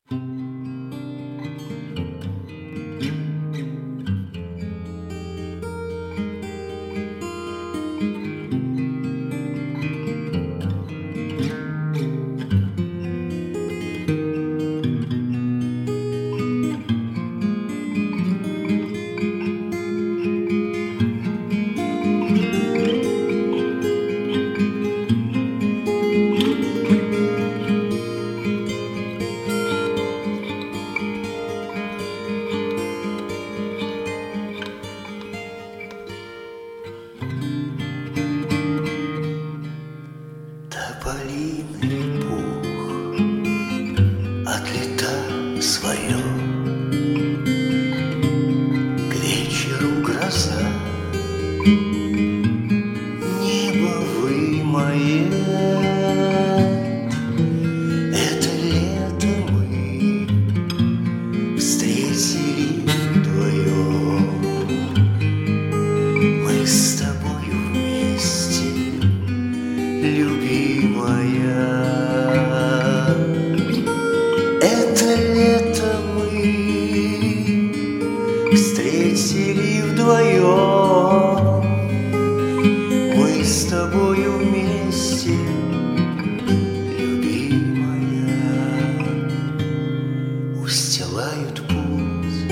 Тополиный пух от лета свое, к вечеру гроза, небо вымоет. Это лето мы встретили вдвоем. Мы с тобою вместе, любимая. Это лето мы встретили вдвоем. Мы с тобою вместе, любимая. Устилают путь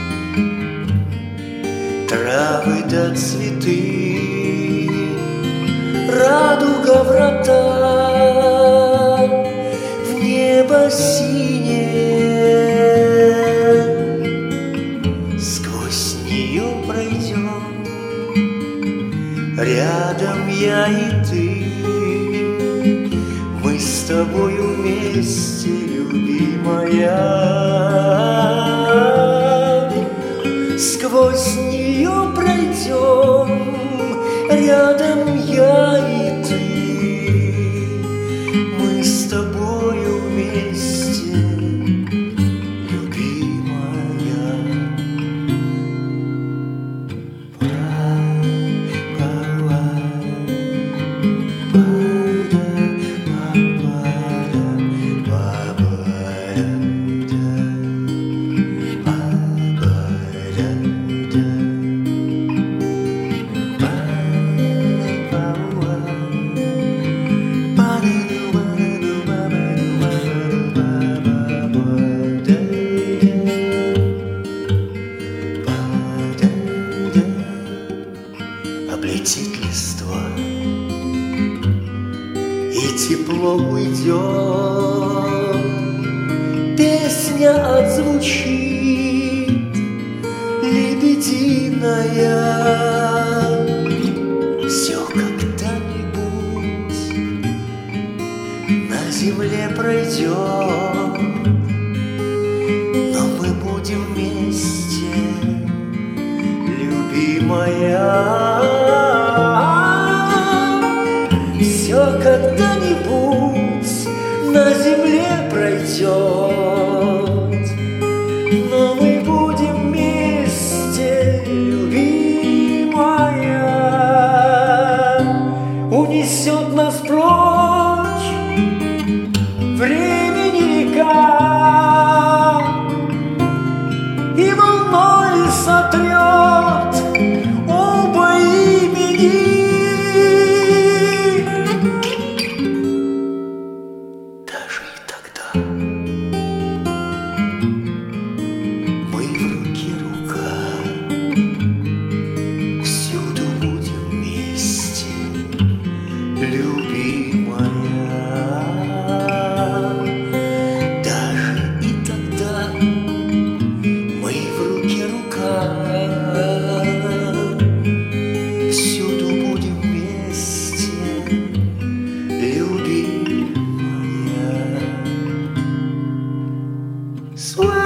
травы да цветы, радуга врата в небо синее. Сквозь нее пройдем, рядом я и ты. Мы с тобою вместе, любимая. Сквозь нее пройдем, рядом я и ты. Мы с тобою вместе, любимая. Облетит листва, и тепло уйдет, песня отзвучит, лебединая. Все когда-нибудь на земле пройдет, но мы будем вместе, любимая. Все когда-нибудь на земле пройдет, но мы будем вместе, любимая. Унесет нас прочь времени река, и волной сотрет оба имени. Даже и тогда мы в руке рука, всюду будем вместе, любимая. Даже и тогда мы в руке рука, всюду будем вместе, любимая.